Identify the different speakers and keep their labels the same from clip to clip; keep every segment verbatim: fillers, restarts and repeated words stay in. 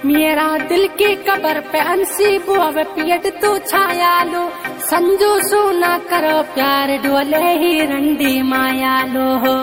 Speaker 1: मेरा दिल की कबर पे अंसी बुआवे पियट तू छाया लो संजो सोना करो प्यार डोले ही रंडी माया लो हो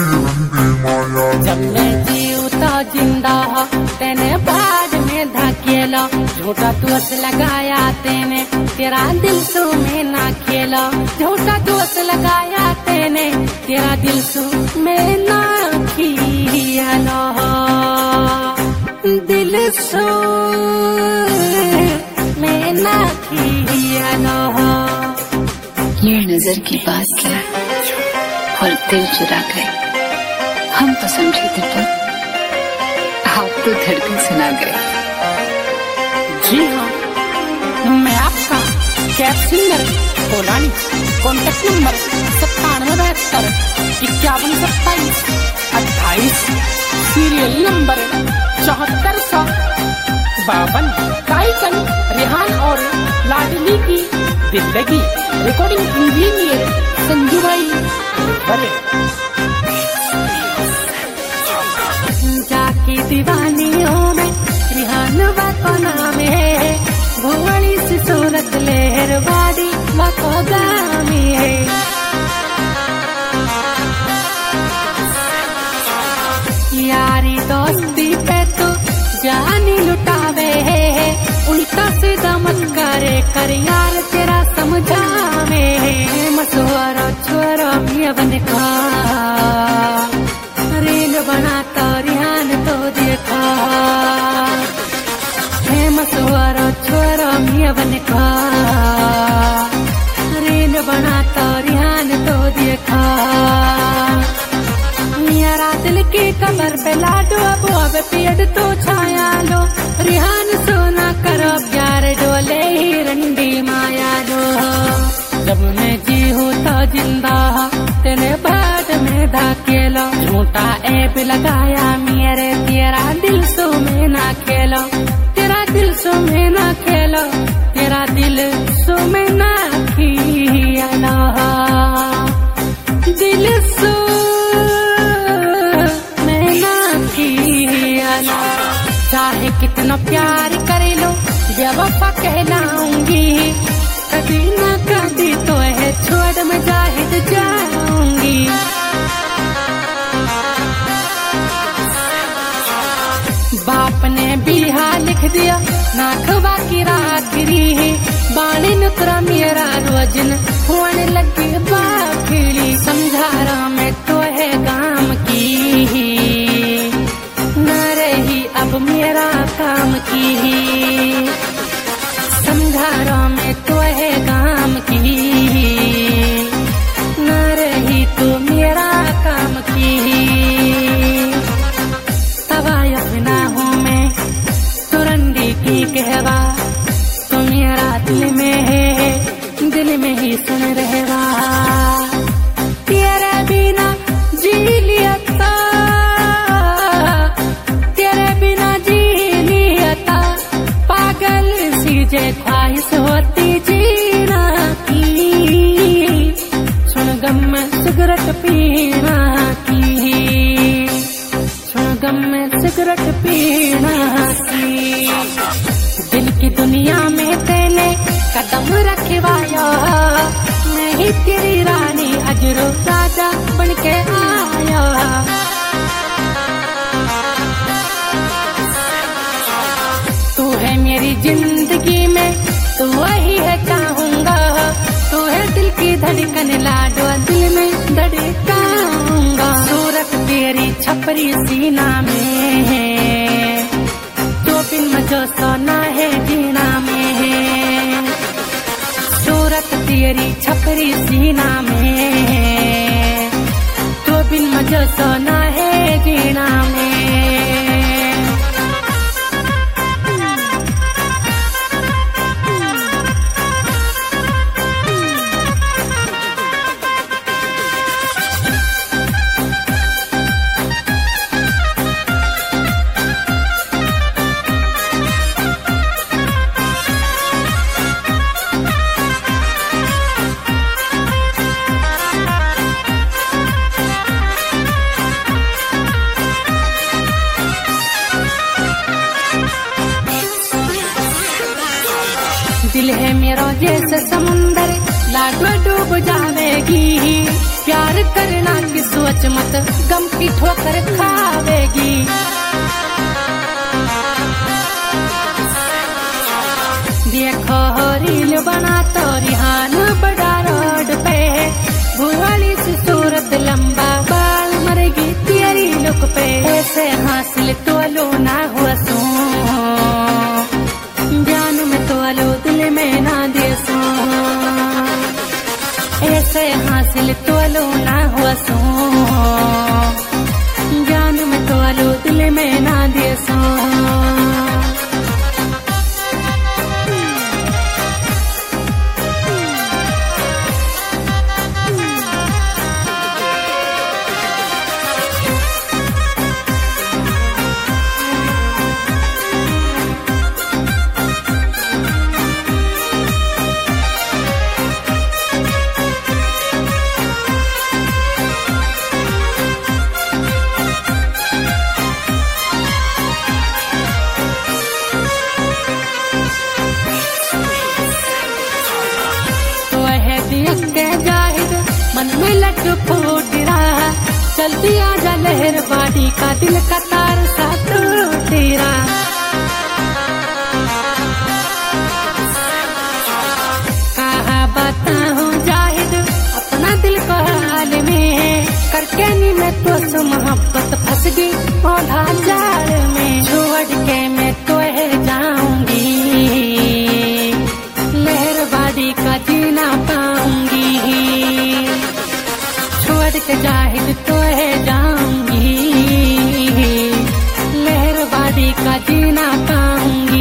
Speaker 1: जब मैं जीवता जिंदा हो तेने बाद में धकेला झूठा दोस्त लगाया तेने तेरा दिल सो में ना खेला झूठा दोस्त लगाया तेने तेरा दिल सो में ना खेला दिल सो में ना खेला
Speaker 2: ये नजर की बात किया और दिल चुरा गए हम तो समझे थे पर आप तो धड़कन सुना गए।
Speaker 1: जी हाँ मैं आपका कैब सिंगर कोलानी कॉन्टेक्ट नंबर सत्तानवे बहत्तर इक्यावन सत्ताईस अट्ठाईस सीरियल नंबर चौहत्तर सौ बावन टाइटन रेहान और लाडली की जिंदगी रिकॉर्डिंग इंजीनियर संजू भाई भले जाके दीवानियों में रिहान बाको नाम है भुवनी से सूरत लहरवाड़ी बाको गामी है यारी दोस्ती पे तो जानी लुटावे है उल्टा सीधा मत करे कर यार तेरा समझावे मसवारा छोरा भी बन का रील बनाता रिहान तो देखा है मसवारा छोरा भी बन का रील बनाता रिहान तो देखा मेरा दिल की कमर पे लाडो अब अब पेड़ तो छाया लो रिहान सोना करो प्यार डोले ही रंडी माया लो जब मैं जी हूँ तो जिंदा तेरे बाद में धकेलो झूठा ऐप लगाया मेरे तेरा दिल सो में ना खेलो तेरा दिल सो में ना खेलो तेरा दिल सो में ना खेलो दिल सो चाहे कितना प्यार करे लो बेवफा कहलाऊंगी कभी ना कभी तो है छोड़ मैं जाहिद जाऊंगी बाप ने बिहा लिख दिया नाखवा की राखरी है बाणी नुकरा मेरा रोजन होने लगी बाखिली समझा रहा मैं तो है गाम की न रही अब मेरा काम की समझा रहा मैं तो है गाम की न रही तो मेरा काम की तवाय बिना हूँ मैं तुरंडी की कहवा तो मेरा दिल में है दिल में ही सुन रहेगा तेरे बिना जी लिया जे ख्वाहिश होती जीना की सुन गम में सिगरेट पीना की सुन गम में सिगरेट पीना की दिल की दुनिया में तेने कदम रखवाया मैं ही तेरी रानी अजरो राजा बन के आया तू है मेरी जिंदगी में तू वही है चाहूंगा तू है दिल की धड़कन लाडो दिल में धड़काऊंगा सूरत तेरी छपरी सीना में है तो बिन मजो सोना है जीना में है सूरत तेरी छपरी सीना में है तो बिन मजो सोना है जीना में दिल है मेरा जैसे समुंदर, लाडो डूब जावेगी। प्यार करना की सोच मत, गम की ठोकर खावेगी। देखो रील बना तो रिहान बड़ा रोड पे, भुवाली से सूरत लंबा बाल मरेगी तेरी लुक पे। ऐसे हासिल तो लो ना हुआ सो, जान में तो लो दिल में ना दे सो। ऐसे हासिल तो लो ना हुआ सो, जान में तो लो दिल में ना दे सो। मन में लट फूट रहा, चलती आजा लहर बाड़ी का दिल का तार सा टूट रहा। कहा बताऊं जाहिद अपना दिल को हाल में, करके नी मैं तो सो मोहब्बत फंस गई पौधा जाल में। छोड़ के मैं तो जाऊंगी, लहर बाड़ी का जीना पाऊंगी। छोड़ के जाहिद तो है जाऊंगी, लहरबाड़ी का जीना पाऊंगी।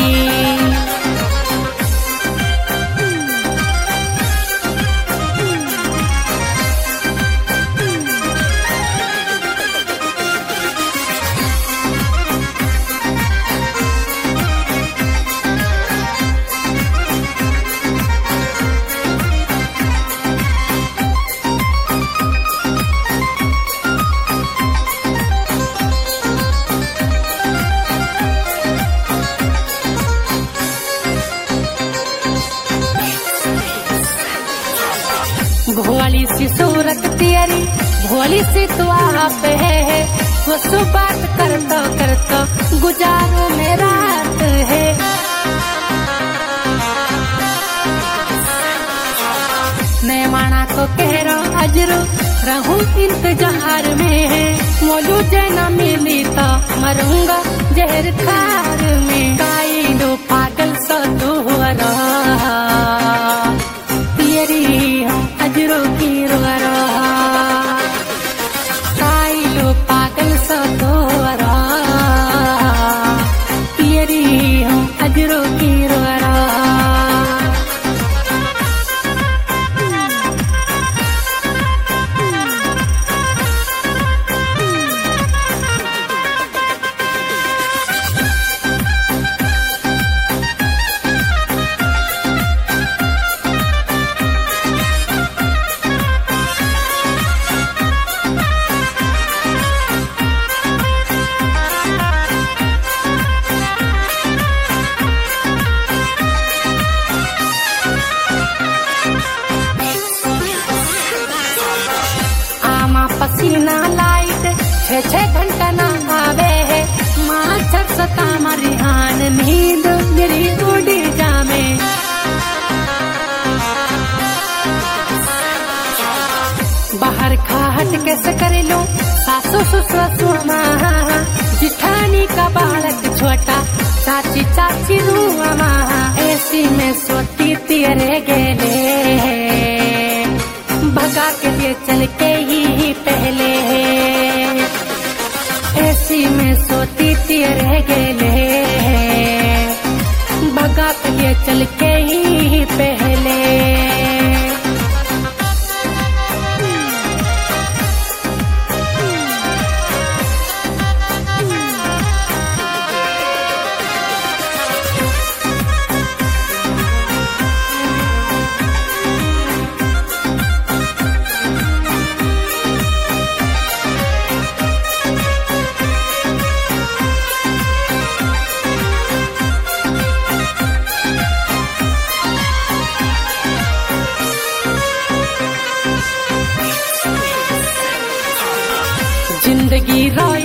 Speaker 1: भोली सी सूरत तेरी, भोली सी तो आप है। वो बात करता करता गुजारो में रात है। मैं माना को कह रहा अजरो रहूं इंतजार में। मोलू जना मिली तो मरूंगा जहर खार में। काई लो पागल सा दोहरा, तेरी हम अजरों की रोरा। काई लो पागल सा दोहरा, तेरी हम अजरों की रोरा। पसीना लाइट छह छह घंटा ना आवे है। माछर सता मरिहान नींद मेरी उड़ी जामे। बाहर खाहट कैसे कर लो सासू ससुर माँ। जिठानी का बालक छोटा, चाची चाची रुआ माँ। ऐसी में सोती तेरे गेले, भगा के लिए चल के ही पहले। ऐसी में सोती तेरे गेले, भगा के लिए चल के ही पहले।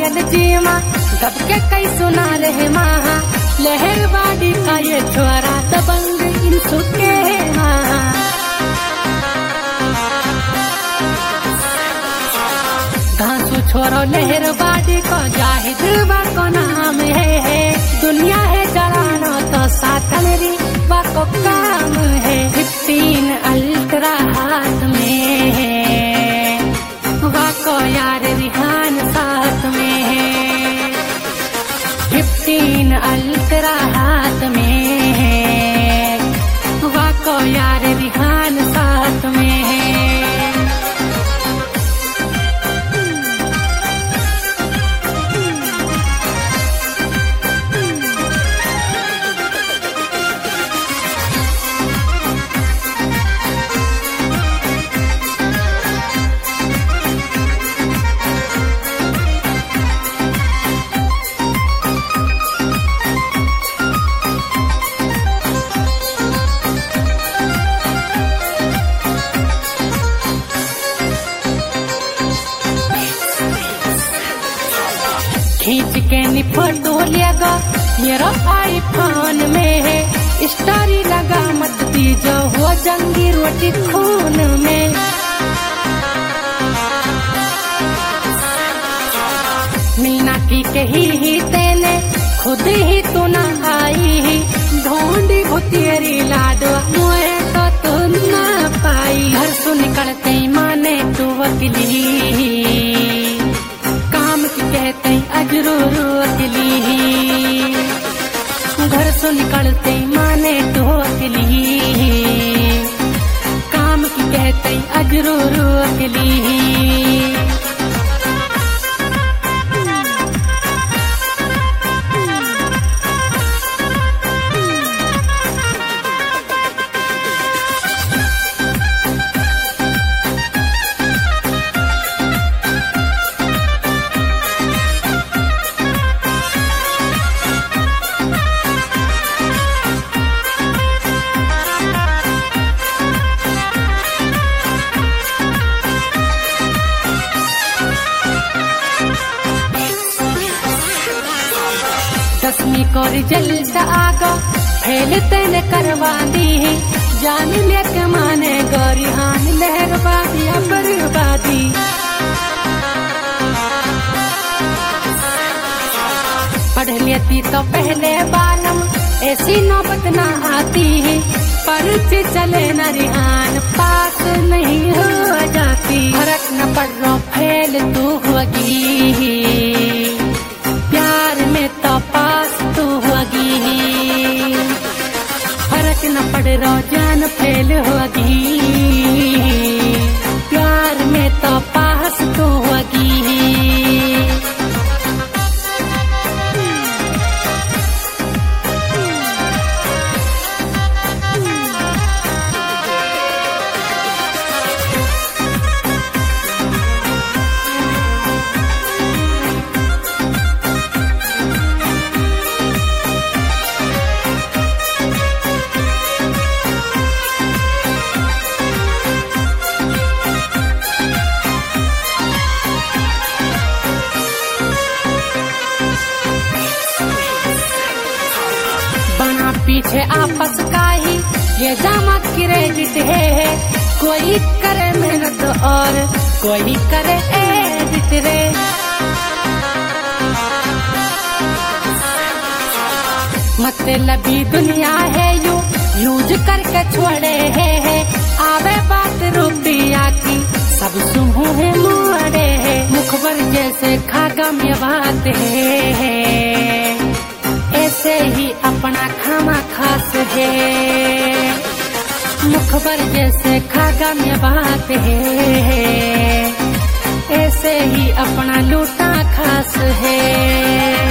Speaker 1: पायल जीमा दब के कई सुना रहे महा लहर बाड़ी का ये छोरा दबंग इन सुके महा घासू छोरो लहर बाड़ी को जाहिद को नाम है दुनिया है जलानो तो साथनरी को काम है फिफ्टीन अल्ट्रा हाथ में है वाको यार रिहान साथ में है फिफ्टीन अल्ट्रा हाथ में है वाको यार रिहान साथ में है खींच के नी फोटो लेगा मेरा आईफोन में है स्टोरी लगा मत दीजो हो जंगी रोटी खून में मीना की कही ही तेने खुद ही तू न आई ढूंढी भुतेरी लाडो मुझे तो तू न पाई घर से निकलते माने तू वकीली कहते अजरू अकली घर से निकलते माने तो अकली काम की कहते अजरू अकली दसवीं को रिजल्ट आगा फेल तेने करवा दी जान ले के माने गौरी हान लहरबादी बर्बादी पढ़ लेती तो पहले बालम ऐसी नौबत न आती पर चले न रिहान पास नहीं हो जाती फर्क न पड़ रो फेल तू होगी प्यार में तो पास तू होगी फर्क न पड़ रो जान फेल होगी प्यार में तो पास तू होगी पीछे आपस का ही ये जामा क्रेडिट है कोई करे मेहनत और कोई करे एडिट रे मतलबी दुनिया है यू यूज करके छोड़े है, है आवे बात रुपया की सब सुमू है मोड़े है मुखबर जैसे खागम ये बात है, है ऐसे ही अपना खामा खास है मुखबर जैसे खागम ये बात है ऐसे ही अपना लूटा खास है।